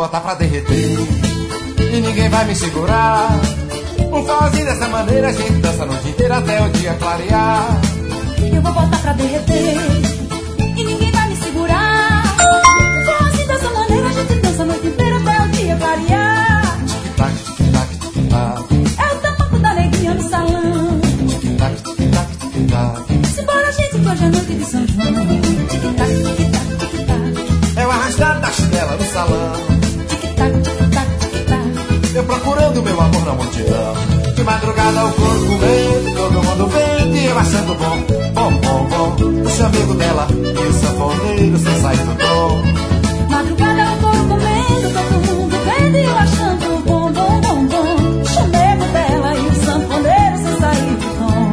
botar pra derreter e ninguém vai me segurar. Um forrozinho dessa maneira a gente dança a noite inteira até o dia clarear. Eu vou botar pra derreter e ninguém vai me segurar. Um forrozinho dessa maneira a gente dança a noite inteira até o dia clarear. Tic-tac, tic-tac, tic-tac. É o tamanco da neguinha no salão. Tic-tac, tic-tac, tic-tac. Simbora, gente, que hoje é noite de São João. Tic-tac, tic-tac, tic-tac. É o arrastar da chinela no salão. Tic-tac, tic-tac, tic-tac. Eu procurando meu amor na multidão. De madrugada o corpo comendo, todo mundo vendo e eu achando bom. Bom, bom, bom. O chamego dela e o sanfoneiro sem sair do tom. Madrugada o couro comendo, todo mundo vendo e eu achando bom, bom, bom, bom. O chamego dela e o sanfoneiro sem sair do tom.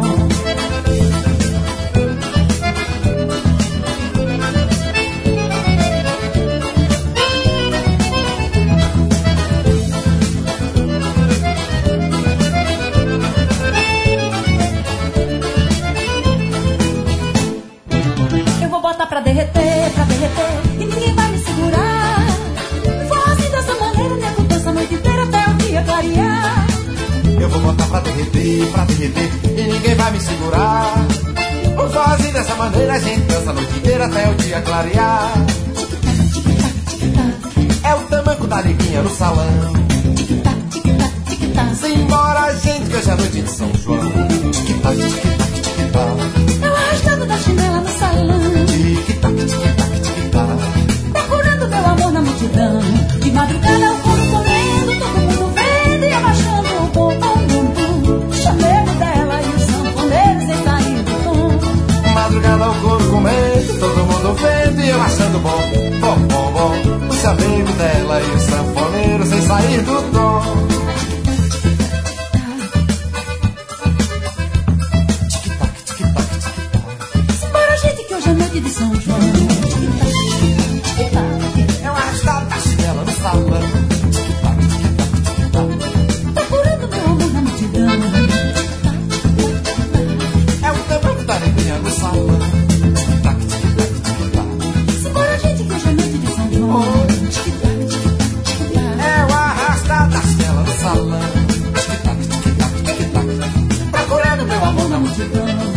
Eu vou botar pra derreter, e ninguém vai me segurar. Vou assim dessa maneira, nego dança a noite inteira até o dia clarear. Eu vou botar pra derreter e ninguém vai me segurar. Um forrozinho dessa maneira a gente dança a noite inteira até o dia clarear. Tic-tac, tic-tac, tic-tac. É o tamanco da neguinha no salão. Tic-tac, tic-tac, tic-tac. Simbora, gente, que hoje é noite de São João. Tic-tac, tic-tac, tic-tac. É o arrastado da chinela no salão. Tic-tac, tic-tac, tic-tac. Procurando meu amor na multidão. De madrugada o couro comendo, todo mundo vendo e abaixando o bom, bom, bom, bom. O chamego dela e o sanfoneiro sem sair do tom. Madrugada o couro comendo, todo mundo vendo e eu achando bom. Bom, bom, bom. O chamego dela e o sanfoneiro sem sair do tom. Simbora, gente, que hoje é noite de São João. Tic-tac, tic-tac, tic-tac. É o arrastado da chinela no salão. Tic-tac, tic-tac, tic-tac. Procurando meu amor na multidão. É o tamanco da neguinha no salão. Tic-tac, tic-tac, tic-tac. Simbora, gente, que hoje é noite de São João. Tic-tac, tic-tac, tic-tac. É o arrastado da chinela no salão. Tic-tac, tic-tac, tic-tac. Procurando meu amor na multidão.